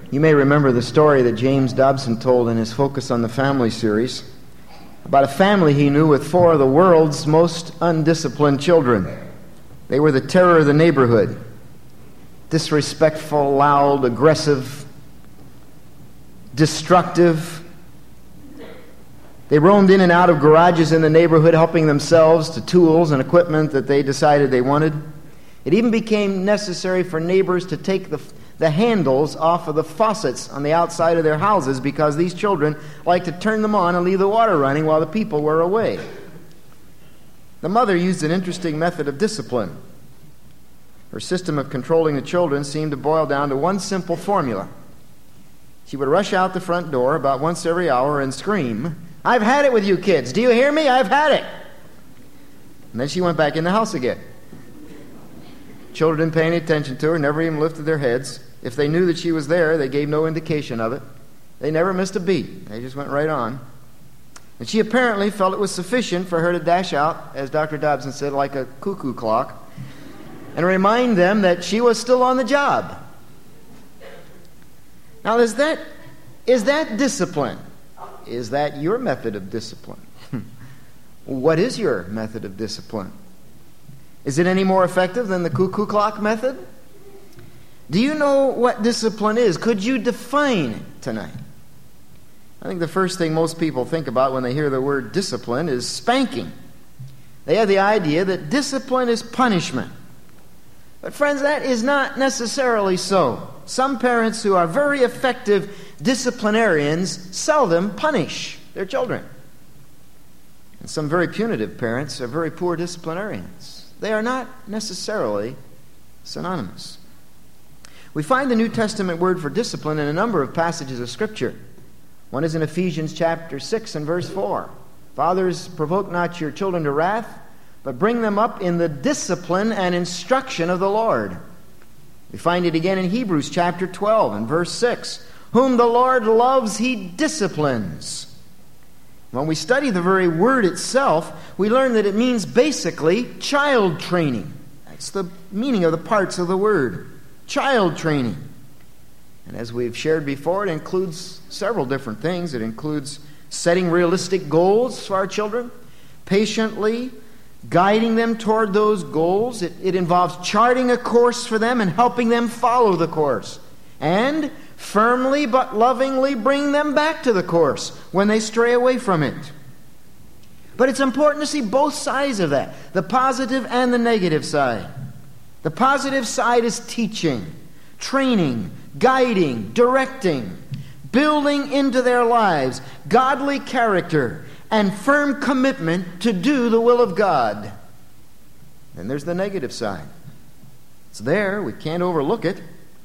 You may remember the story that James Dobson told in his Focus on the Family series about a family he knew with 4 of the world's most undisciplined children. They were the terror of the neighborhood. Disrespectful, loud, aggressive, destructive. They roamed in and out of garages in the neighborhood, helping themselves to tools and equipment that they decided they wanted. It even became necessary for neighbors to take the handles off of the faucets on the outside of their houses because these children liked to turn them on and leave the water running while the people were away. The mother used an interesting method of discipline. Her system of controlling the children seemed to boil down to one simple formula. She would rush out the front door about once every hour and scream, "I've had it with you kids. Do you hear me? I've had it." And then she went back in the house again. Children didn't pay any attention to her, never even lifted their heads. If they knew that she was there, they gave no indication of it. They never missed a beat. They just went right on. And she apparently felt it was sufficient for her to dash out, as Dr. Dobson said, like a cuckoo clock, and remind them that she was still on the job. Now, is that discipline? Is that your method of discipline? What is your method of discipline? Is it any more effective than the cuckoo clock method? Do you know what discipline is? Could you define it tonight? I think the first thing most people think about when they hear the word discipline is spanking. They have the idea that discipline is punishment. But friends, that is not necessarily so. Some parents who are very effective disciplinarians seldom punish their children. And some very punitive parents are very poor disciplinarians. They are not necessarily synonymous. We find the New Testament word for discipline in a number of passages of Scripture. One is in Ephesians chapter 6 and verse 4. Fathers, provoke not your children to wrath, but bring them up in the discipline and instruction of the Lord. We find it again in Hebrews chapter 12 and verse 6. Whom the Lord loves, he disciplines. When we study the very word itself, we learn that it means basically child training. That's the meaning of the parts of the word. Child training. And as we've shared before, it includes several different things. It includes setting realistic goals for our children, patiently guiding them toward those goals. It involves charting a course for them and helping them follow the course. And firmly but lovingly bring them back to the course when they stray away from it. But it's important to see both sides of that, the positive and the negative side. The positive side is teaching, training, guiding, directing, building into their lives godly character and firm commitment to do the will of God. Then there's the negative side. It's there, we can't overlook it.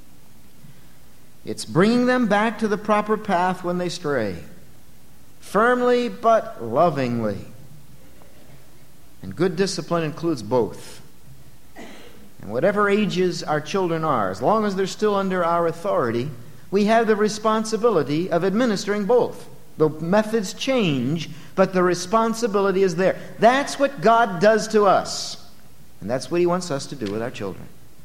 It's bringing them back to the proper path when they stray, firmly but lovingly. And good discipline includes both. And whatever ages our children are, as long as they're still under our authority, we have the responsibility of administering both. The methods change, but the responsibility is there. That's what God does to us. And that's what He wants us to do with our children.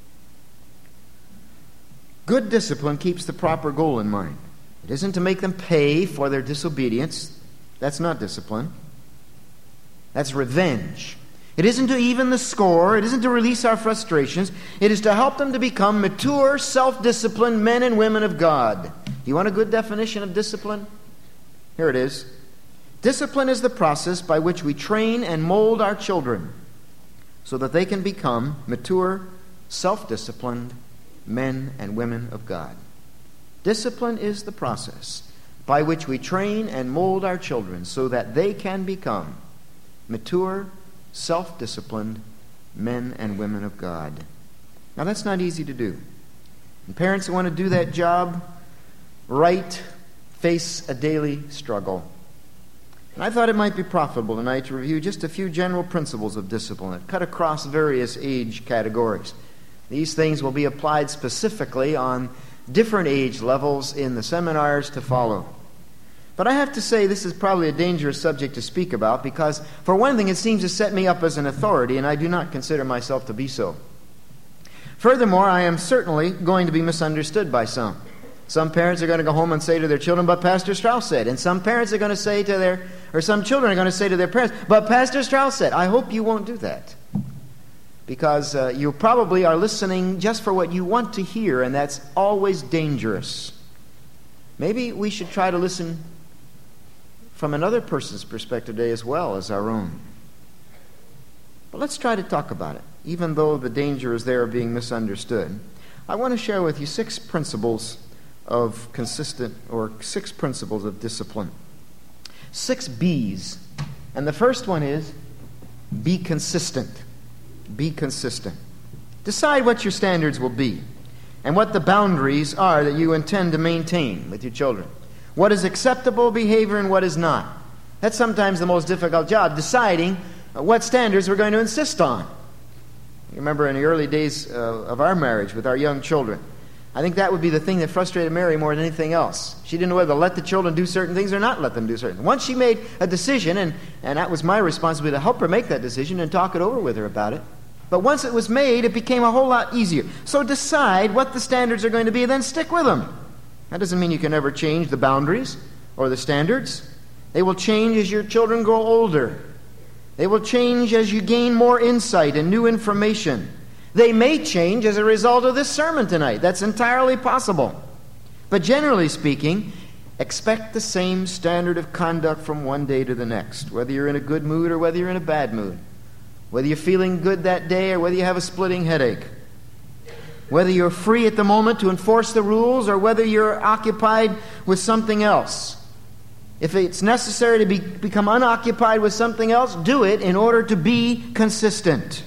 Good discipline keeps the proper goal in mind. It isn't to make them pay for their disobedience. That's not discipline. That's revenge. It isn't to even the score. It isn't to release our frustrations. It is to help them to become mature, self-disciplined men and women of God. Do you want a good definition of discipline? Here it is. Discipline is the process by which we train and mold our children so that they can become mature, self-disciplined men and women of God. Discipline is the process by which we train and mold our children so that they can become mature, self-disciplined men and women of God. Now that's not easy to do. And parents who want to do that job right face a daily struggle. And I thought it might be profitable tonight to review just a few general principles of discipline that cut across various age categories. These things will be applied specifically on different age levels in the seminars to follow. But I have to say this is probably a dangerous subject to speak about because, for one thing, it seems to set me up as an authority, and I do not consider myself to be so. Furthermore, I am certainly going to be misunderstood by some. Some parents are going to go home and say to their children, but Pastor Strauss said. And some parents are going to say to some children are going to say to their parents, but Pastor Strauss said. I hope you won't do that. Because you probably are listening just for what you want to hear, and that's always dangerous. Maybe we should try to listen from another person's perspective today as well as our own. But let's try to talk about it, even though the danger is there of being misunderstood. I want to share with you 6 principles of six principles of discipline. 6 B's. And the first one is, be consistent. Be consistent. Decide what your standards will be and what the boundaries are that you intend to maintain with your children. What is acceptable behavior and what is not. That's sometimes the most difficult job, deciding what standards we're going to insist on. You remember in the early days of our marriage with our young children, I think that would be the thing that frustrated Mary more than anything else. She didn't know whether to let the children do certain things or not let them do certain things. Once she made a decision, and that was my responsibility to help her make that decision and talk it over with her about it. But once it was made, it became a whole lot easier. So decide what the standards are going to be and then stick with them. That doesn't mean you can never change the boundaries or the standards. They will change as your children grow older. They will change as you gain more insight and new information. They may change as a result of this sermon tonight. That's entirely possible. But generally speaking, expect the same standard of conduct from one day to the next, whether you're in a good mood or whether you're in a bad mood, whether you're feeling good that day or whether you have a splitting headache, whether you're free at the moment to enforce the rules or whether you're occupied with something else. If it's necessary to become unoccupied with something else, do it in order to be consistent.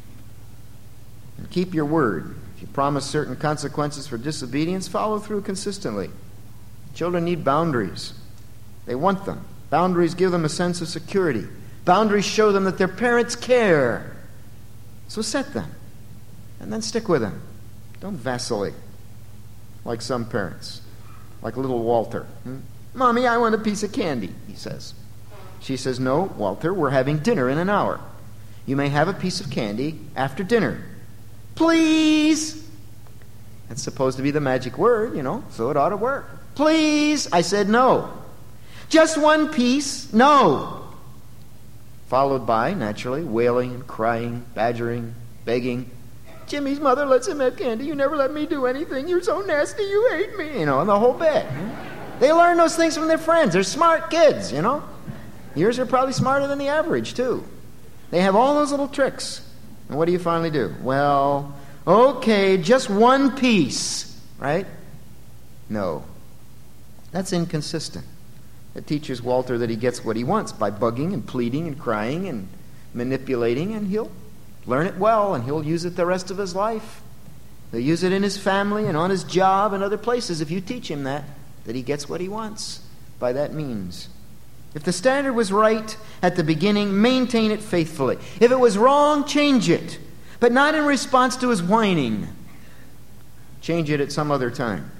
And keep your word. If you promise certain consequences for disobedience, follow through consistently. Children need boundaries. They want them. Boundaries give them a sense of security. Boundaries show them that their parents care. So set them. And then stick with them. Don't vacillate like some parents. Like little Walter. Mommy, I want a piece of candy, he says. She says, no, Walter, we're having dinner in an hour. You may have a piece of candy after dinner. Please! That's supposed to be the magic word, so it ought to work. Please! I said no. Just one piece? No. Followed by, naturally, wailing and crying, badgering, begging. Jimmy's mother lets him have candy. You never let me do anything. You're so nasty. You hate me. And the whole bit. They learn those things from their friends. They're smart kids, Yours are probably smarter than the average, too. They have all those little tricks. And what do you finally do? Well, okay, just one piece, right? No. That's inconsistent. It teaches Walter that he gets what he wants by bugging and pleading and crying and manipulating, and he'll learn it well, and he'll use it the rest of his life. He'll use it in his family and on his job and other places if you teach him that he gets what he wants by that means. If the standard was right at the beginning, maintain it faithfully. If it was wrong, change it, but not in response to his whining. Change it at some other time.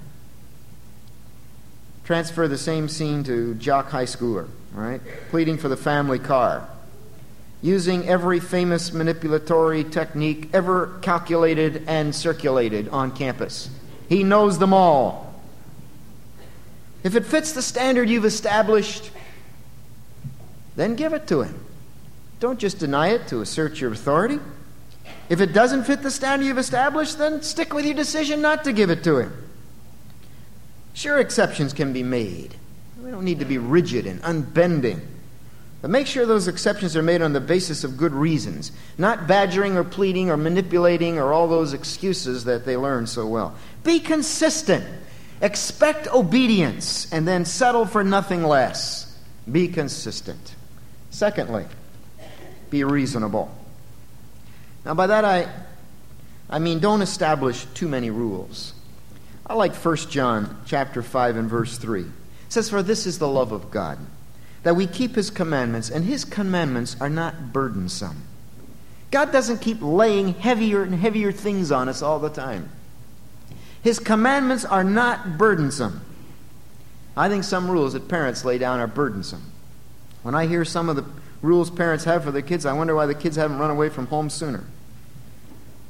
Transfer the same scene to jock high schooler, right? Pleading for the family car. Using every famous manipulatory technique ever calculated and circulated on campus. He knows them all. If it fits the standard you've established, then give it to him. Don't just deny it to assert your authority. If it doesn't fit the standard you've established, then stick with your decision not to give it to him. Sure, exceptions can be made. We don't need to be rigid and unbending. But make sure those exceptions are made on the basis of good reasons, not badgering or pleading or manipulating or all those excuses that they learn so well. Be consistent. Expect obedience and then settle for nothing less. Be consistent. Secondly, be reasonable. Now by that I mean don't establish too many rules. I like 1 John chapter 5 and verse 3. It says, for this is the love of God, that we keep His commandments, and His commandments are not burdensome. God doesn't keep laying heavier and heavier things on us all the time. His commandments are not burdensome. I think some rules that parents lay down are burdensome. When I hear some of the rules parents have for their kids, I wonder why the kids haven't run away from home sooner.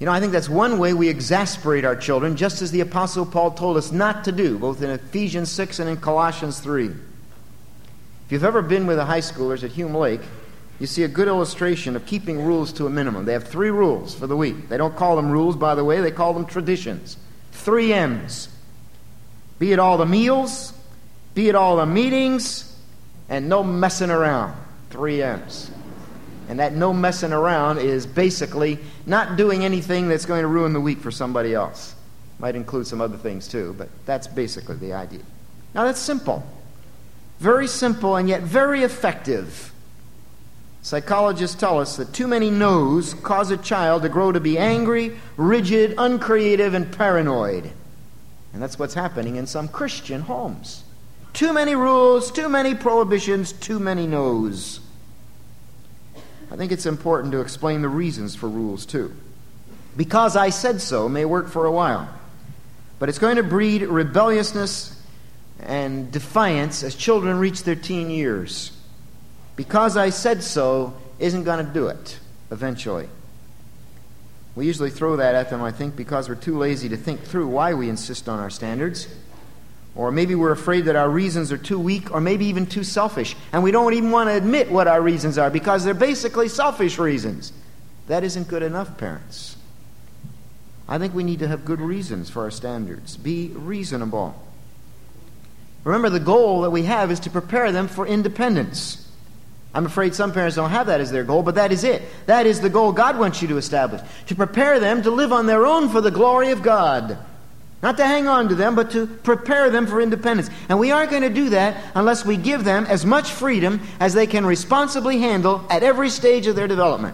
I think that's one way we exasperate our children, just as the Apostle Paul told us not to do, both in Ephesians 6 and in Colossians 3. If you've ever been with the high schoolers at Hume Lake, you see a good illustration of keeping rules to a minimum. They have 3 rules for the week. They don't call them rules, by the way. They call them traditions. 3 M's. Be it all the meals, be it all the meetings, and no messing around. 3 M's. And that no messing around is basically not doing anything that's going to ruin the week for somebody else. Might include some other things too, but that's basically the idea. Now that's simple. Very simple and yet very effective. Psychologists tell us that too many no's cause a child to grow to be angry, rigid, uncreative, and paranoid. And that's what's happening in some Christian homes. Too many rules, too many prohibitions, too many no's. I think it's important to explain the reasons for rules too. Because I said so may work for a while, but it's going to breed rebelliousness and defiance as children reach their teen years. Because I said so isn't going to do it eventually. We usually throw that at them, I think, because we're too lazy to think through why we insist on our standards. Or maybe we're afraid that our reasons are too weak, or maybe even too selfish. And we don't even want to admit what our reasons are because they're basically selfish reasons. That isn't good enough, parents. I think we need to have good reasons for our standards. Be reasonable. Remember, the goal that we have is to prepare them for independence. I'm afraid some parents don't have that as their goal, but that is it. That is the goal God wants you to establish. To prepare them to live on their own for the glory of God. Not to hang on to them, but to prepare them for independence. And we aren't going to do that unless we give them as much freedom as they can responsibly handle at every stage of their development.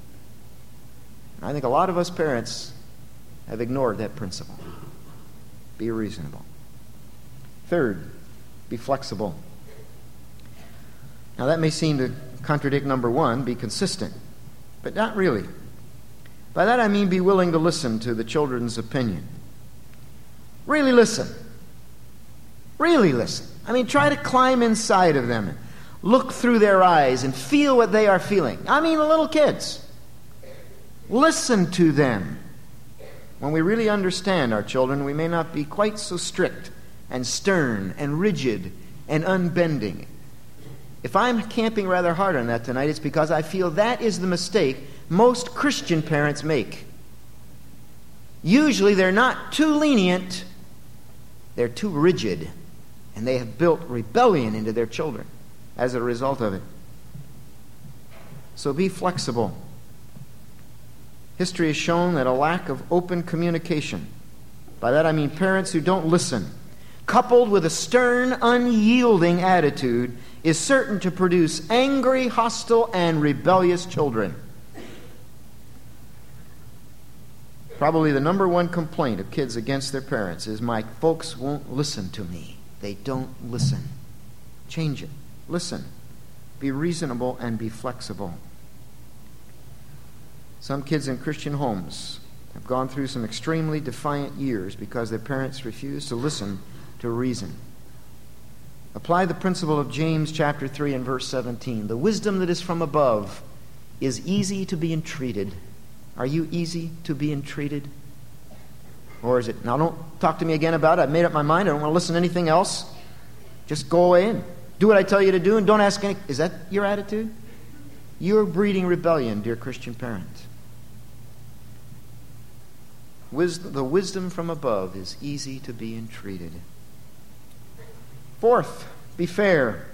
I think a lot of us parents have ignored that principle. Be reasonable. Third, be flexible. Now that may seem to contradict number 1, be consistent, but not really. By that I mean be willing to listen to the children's opinion. Really listen. Really listen. I mean, try to climb inside of them and look through their eyes and feel what they are feeling. I mean, the little kids. Listen to them. When we really understand our children, we may not be quite so strict and stern and rigid and unbending. If I'm camping rather hard on that tonight, it's because I feel that is the mistake most Christian parents make. Usually they're not too lenient, they're too rigid, and they have built rebellion into their children as a result of it. So be flexible. History has shown that a lack of open communication, by that I mean parents who don't listen, coupled with a stern, unyielding attitude, is certain to produce angry, hostile, and rebellious children. Probably the number 1 complaint of kids against their parents is, my folks won't listen to me. They don't listen. Change it. Listen. Be reasonable and be flexible. Some kids in Christian homes have gone through some extremely defiant years because their parents refused to listen to reason. Apply the principle of James chapter 3 and verse 17. The wisdom that is from above is easy to be entreated. Are you easy to be entreated? Or is it, now don't talk to me again about it. I've made up my mind. I don't want to listen to anything else. Just go away and do what I tell you to do and don't ask any. Is that your attitude? You're breeding rebellion, dear Christian parent. The wisdom from above is easy to be entreated. Fourth, be fair.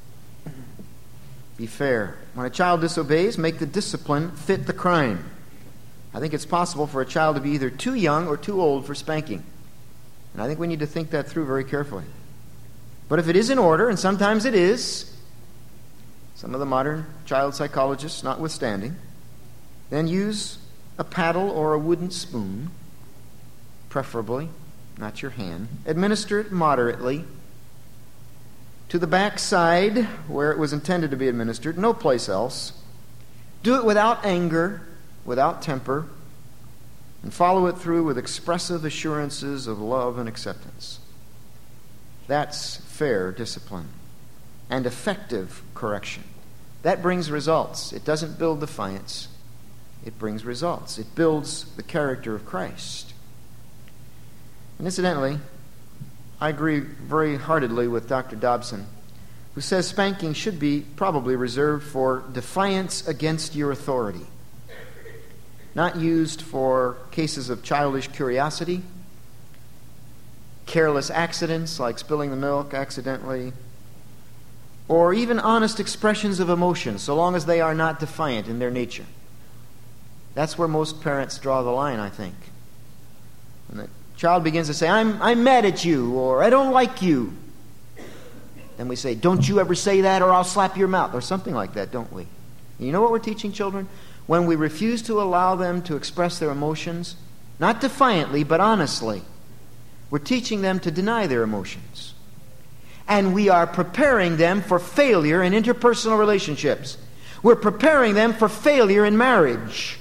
Be fair. When a child disobeys, make the discipline fit the crime. I think it's possible for a child to be either too young or too old for spanking. And I think we need to think that through very carefully. But if it is in order, and sometimes it is, some of the modern child psychologists notwithstanding, then use a paddle or a wooden spoon, preferably, not your hand. Administer it moderately to the backside where it was intended to be administered, no place else. Do it without anger, without temper, and follow it through with expressive assurances of love and acceptance. That's fair discipline and effective correction. That brings results. It doesn't build defiance. it brings results. It builds the character of Christ. And incidentally, I agree very heartedly with Dr. Dobson, who says spanking should be probably reserved for defiance against your authority, not used for cases of childish curiosity, careless accidents like spilling the milk accidentally, or even honest expressions of emotion, so long as they are not defiant in their nature. That's where most parents draw the line, I think. When the child begins to say, I'm mad at you, or I don't like you, then we say, don't you ever say that or I'll slap your mouth, or something like that, don't we? And you know what we're teaching children? When we refuse to allow them to express their emotions, not defiantly, but honestly, we're teaching them to deny their emotions. And we are preparing them for failure in interpersonal relationships. We're preparing them for failure in marriage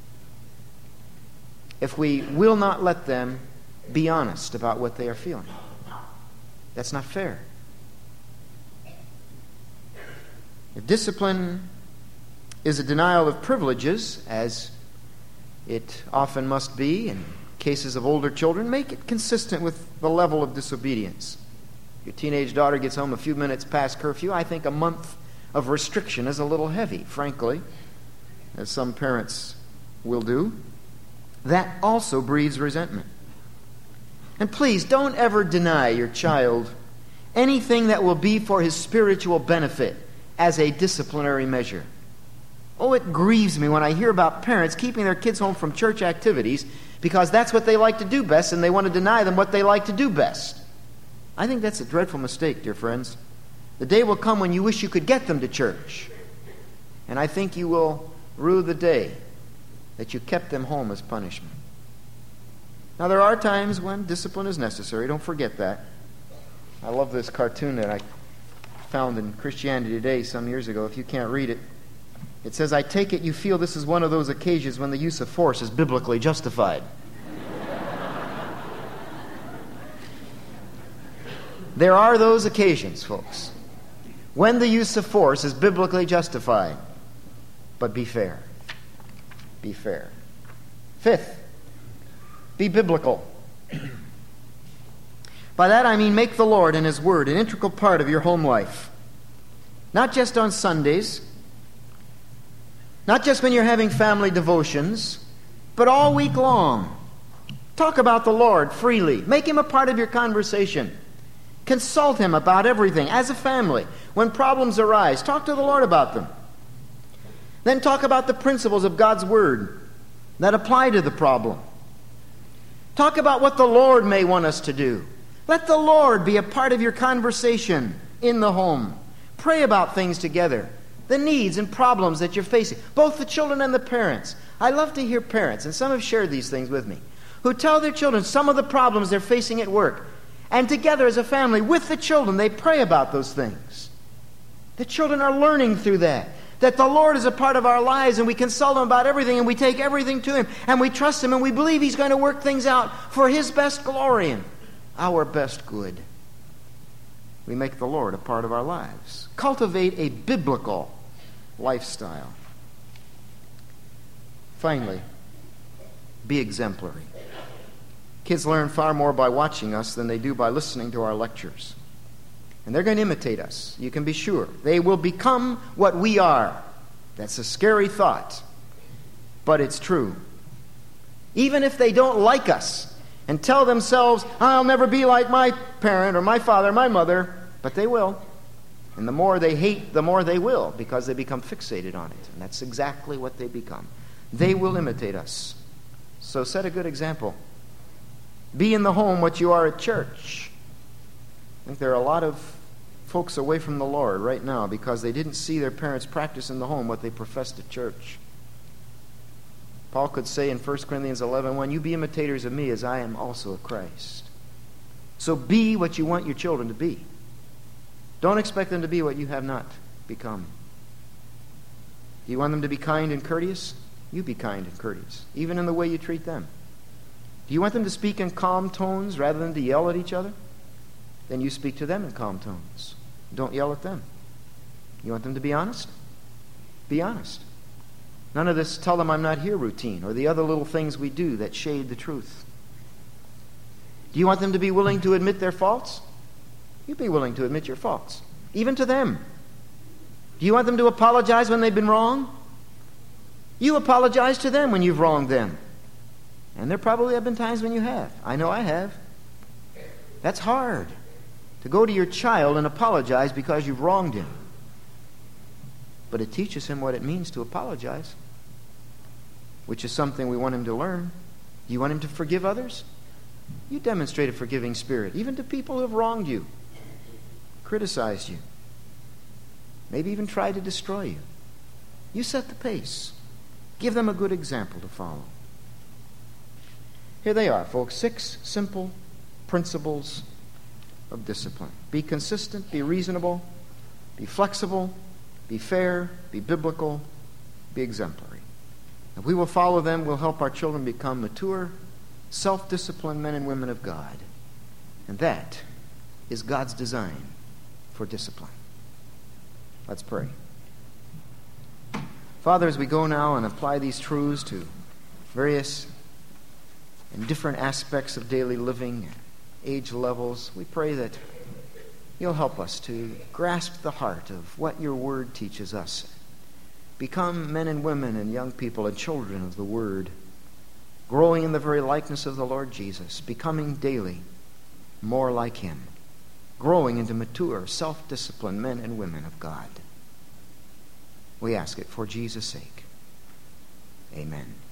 if we will not let them be honest about what they are feeling. That's not fair. If discipline is a denial of privileges, as it often must be in cases of older children, make it consistent with the level of disobedience. Your teenage daughter gets home a few minutes past curfew. I think a month of restriction is a little heavy, frankly, as some parents will do. That also breeds resentment. And please, don't ever deny your child anything that will be for his spiritual benefit as a disciplinary measure. Oh, it grieves me when I hear about parents keeping their kids home from church activities because that's what they like to do best, and they want to deny them what they like to do best. I think that's a dreadful mistake, dear friends. The day will come when you wish you could get them to church, and I think you will rue the day that you kept them home as punishment. Now, there are times when discipline is necessary. Don't forget that. I love this cartoon that I found in Christianity Today some years ago. If you can't read it, it says, I take it you feel this is one of those occasions when the use of force is biblically justified. There are those occasions, folks, when the use of force is biblically justified. But be fair. Be fair. Fifth, be biblical. By that I mean make the Lord and His Word an integral part of your home life. Not just on Sundays, not just when you're having family devotions, but all week long. Talk about the Lord freely. Make Him a part of your conversation. Consult Him about everything as a family. When problems arise, talk to the Lord about them. Then talk about the principles of God's Word that apply to the problem. Talk about what the Lord may want us to do. Let the Lord be a part of your conversation in the home. Pray about things together, the needs and problems that you're facing, both the children and the parents. I love to hear parents, and some have shared these things with me, who tell their children some of the problems they're facing at work. And together as a family, with the children, they pray about those things. The children are learning through that the Lord is a part of our lives, and we consult Him about everything, and we take everything to Him, and we trust Him, and we believe He's going to work things out for His best glory and our best good. We make the Lord a part of our lives. Cultivate a biblical lifestyle. Finally, be exemplary. Kids learn far more by watching us than they do by listening to our lectures. And they're going to imitate us, you can be sure. They will become what we are. That's a scary thought, but it's true. Even if they don't like us and tell themselves, I'll never be like my parent or my father or my mother, but they will. And the more they hate, the more they will, because they become fixated on it. And that's exactly what they become. They will imitate us. So set a good example. Be in the home what you are at church. I think there are a lot of folks away from the Lord right now because they didn't see their parents practice in the home what they professed at church. Paul could say in 1 Corinthians 11:1, you be imitators of me as I am also of Christ. So be what you want your children to be. Don't expect them to be what you have not become. Do you want them to be kind and courteous? You be kind and courteous, even in the way you treat them. Do you want them to speak in calm tones rather than to yell at each other? Then you speak to them in calm tones. Don't yell at them. You want them to be honest? Be honest. None of this tell them I'm not here routine or the other little things we do that shade the truth. Do you want them to be willing to admit their faults? You be willing to admit your faults, even to them. Do you want them to apologize when they've been wrong? You apologize to them when you've wronged them. And there probably have been times when you have. I know I have. That's hard, to go to your child and apologize because you've wronged him. But it teaches him what it means to apologize, which is something we want him to learn. Do you want him to forgive others? You demonstrate a forgiving spirit, even to people who have wronged you, criticized you, maybe even tried to destroy you. You set the pace. Give them a good example to follow. Here they are, folks, 6 simple principles of discipline. Be consistent, be reasonable, be flexible, be fair, be biblical, be exemplary. If we will follow them, we'll help our children become mature, self-disciplined men and women of God. And that is God's design for discipline. Let's pray. Father, as we go now and apply these truths to various and different aspects of daily living, age levels, we pray that you'll help us to grasp the heart of what your word teaches us. Become men and women and young people and children of the word, growing in the very likeness of the Lord Jesus, becoming daily more like him, growing into mature, self-disciplined men and women of God. We ask it for Jesus' sake. Amen.